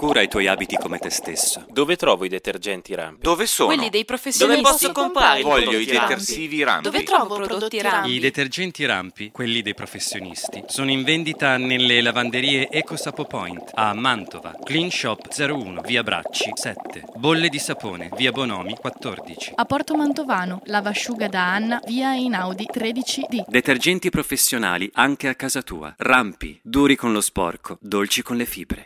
cura i tuoi abiti come te stesso. Dove trovo i detergenti Rampi? Dove sono? Quelli dei professionisti. Dove posso comprare i Voglio prodotti i detersivi Rampi. Dove trovo prodotti Rampi? I detergenti Rampi, quelli dei professionisti, sono in vendita nelle lavanderie EcoSapo Point a Mantova, Clean Shop 01, via Bracci 7, Bolle di Sapone, via Bonomi 14. A Porto Mantovano, lavasciuga da Anna, via Einaudi 13D. Detergenti professionali anche a casa tua. Rampi, duri con lo sporco, dolci con le fibre.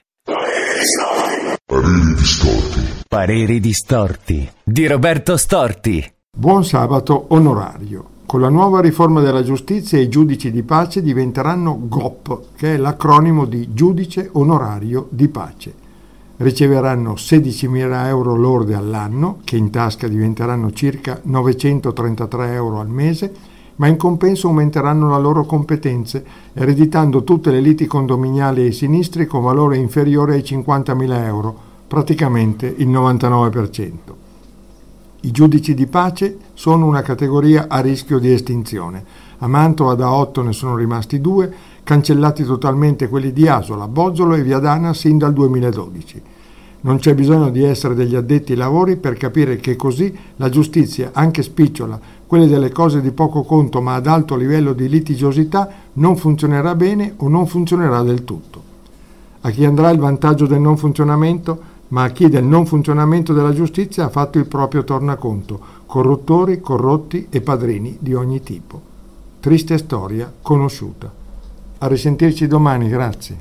Pareri distorti di Roberto Storti. Buon sabato onorario. Con la nuova riforma della giustizia i giudici di pace diventeranno GOP, che è l'acronimo di Giudice Onorario di Pace. Riceveranno 16.000 euro lorde all'anno, che in tasca diventeranno circa 933 euro al mese, ma in compenso aumenteranno le loro competenze, ereditando tutte le liti condominiali ai sinistri con valore inferiore ai 50.000 euro, praticamente il 99%. I giudici di pace sono una categoria a rischio di estinzione. A Mantova da 8 ne sono rimasti 2, cancellati totalmente quelli di Asola, Bozzolo e Viadana sin dal 2012. Non c'è bisogno di essere degli addetti ai lavori per capire che così la giustizia, anche spicciola, quelle delle cose di poco conto ma ad alto livello di litigiosità, non funzionerà bene o non funzionerà del tutto. A chi andrà il vantaggio del non funzionamento? Ma a chi del non funzionamento della giustizia ha fatto il proprio tornaconto, corruttori, corrotti e padrini di ogni tipo. Triste storia conosciuta. A risentirci domani, grazie.